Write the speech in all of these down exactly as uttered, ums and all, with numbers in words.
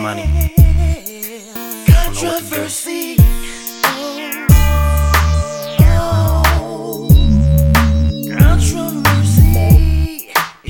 money. Controversy. Oh, controversy.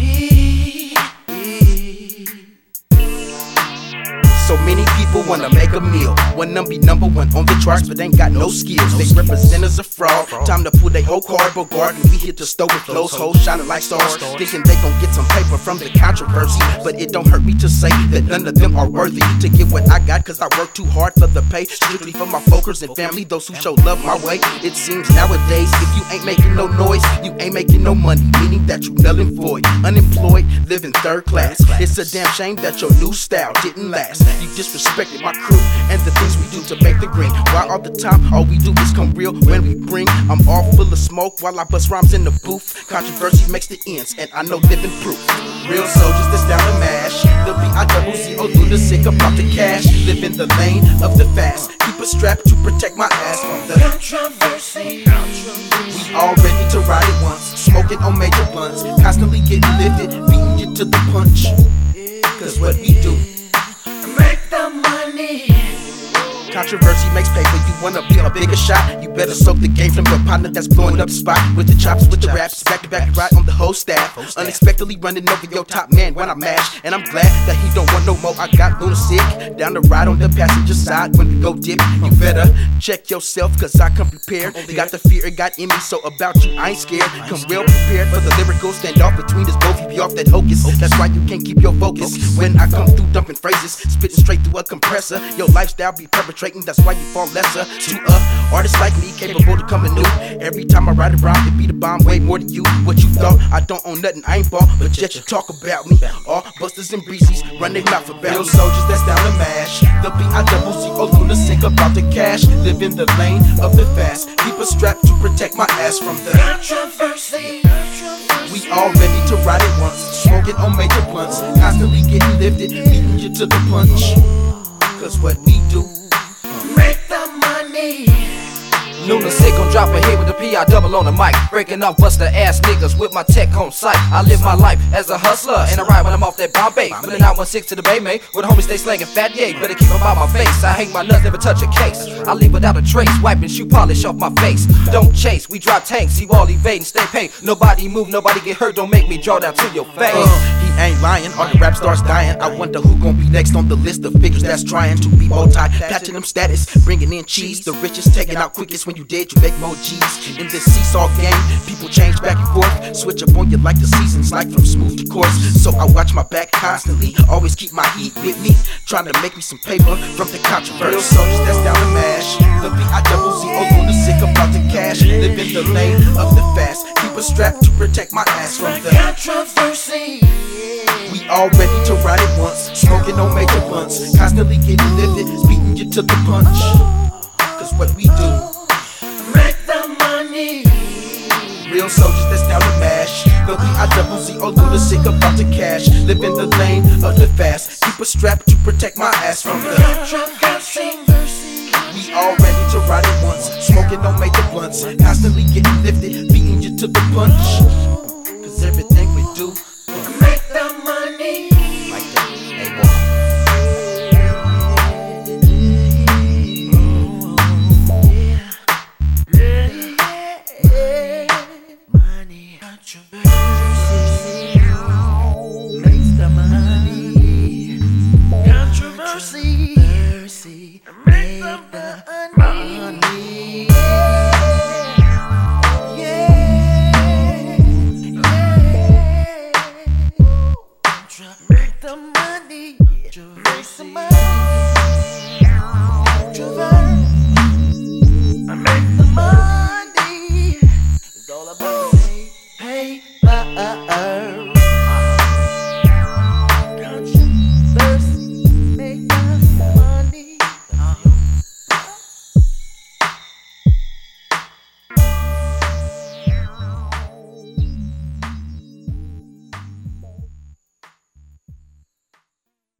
So many people wanna make a meal, wanna be number one on the charts, but ain't got no skills. They represent as a fraud. Time to pull they whole cardboard guard, and we hit the store with flows, hoes shining like stars, thinking they gon' get some paper from the controversy. But it don't hurt me to say that none of them are worthy to get what I got, cause I work too hard for the pay, strictly for my focus and family, those who show love my way. It seems nowadays if you ain't making no noise, you ain't making no money, meaning that you null and void, unemployed, living third class. It's a damn shame that your new style didn't last. You disrespected my crew and the things we do to make the green. Why all the time all we do is come real when we bring? I'm all full of smoke while I bust rhymes in the booth. Controversy makes the ends and I know living proof. Real soldiers that's down to mash. The B I double Z O lunatic about the cash. Live in the lane of the fast. Keep a strap to protect my ass from the Controversy. We all ready to ride it once. Smoking on major blunts. Constantly getting lifted, beating you to the punch. Cause what we do, Make the money. controversy makes paper, you wanna be a bigger shot. You better soak the game from your partner that's blowing up the spot. With the chops, with the raps, back to back, right on the whole staff. Unexpectedly running over your top man when I mash. And I'm glad that he don't want no more. I got lunatic down the ride on the passenger side when we go dip. You better check yourself, cause I come prepared. Got the fear, it got in me, so about you I ain't scared. Come well prepared for the lyrical standoff between us both. You be off that hocus, that's why you can't keep your focus. When I come through dumping phrases, spitting straight through a compressor. Your lifestyle be perpetrating, that's why you fall lesser. To a artist like me, capable to come anew. Every time I ride around, it be the bomb way more than you. What you thought, I don't own nothing, I ain't ball, but yet you talk about me. All busters and breezes run their mouth about real soldiers that's down to mash. The B I double Z O lunatic about the cash. Live in the lane of the fast. Keep a strap to protect my ass from the Controversy. We all ready to ride it once. Smoking on major blunts. Constantly getting lifted, beating you to the punch. Cause what we do, Make the money. Lunatic gon' drop a hit with the P I double on the mic, breaking off buster ass niggas with my tech on sight. I live my life as a hustler, and I ride when I'm off that Bombay. From the nine one six to the Bay May, where the homies stay slanging fat yay. Better keep 'em out my face. I hang my nuts, never touch a case. I leave without a trace, wiping shoe polish off my face. Don't chase, we drop tanks, you all evade and stay paid. Nobody move, nobody get hurt, don't make me draw down to your face. Uh, he ain't lying, all the rap stars dying. I wonder who gon' be next on the list of figures that's trying to be multi-platinum status, bringing in cheese. The richest taking out quickest. When you dead, you make more G's. In this seesaw game, people change back and forth, switch up on you like the seasons, like from smooth to coarse. So I watch my back constantly, always keep my heat with me, trying to make me some paper from the controversy. Real soldiers that's down to mash. The B I double Z O lunatic about the cash. Live in the lane of the fast. Keep a strap to protect my ass from the Controversy. We all ready to ride it once. Smoking on major blunts. Constantly getting lifted, beating you to the punch. Cause what we do, Make the money. real soldiers that's down to mash. The B I double Z O lunatic about the cash. Live in the lane of the fast. Keep a strap to protect my ass from the Controversy. We all ready to ride it once. Smoking on major blunts. Constantly getting lifted, beating you to the punch. Cause everything we do, Make the money. like the A-Walk. Money. Controversy. Makes the money. Controversy.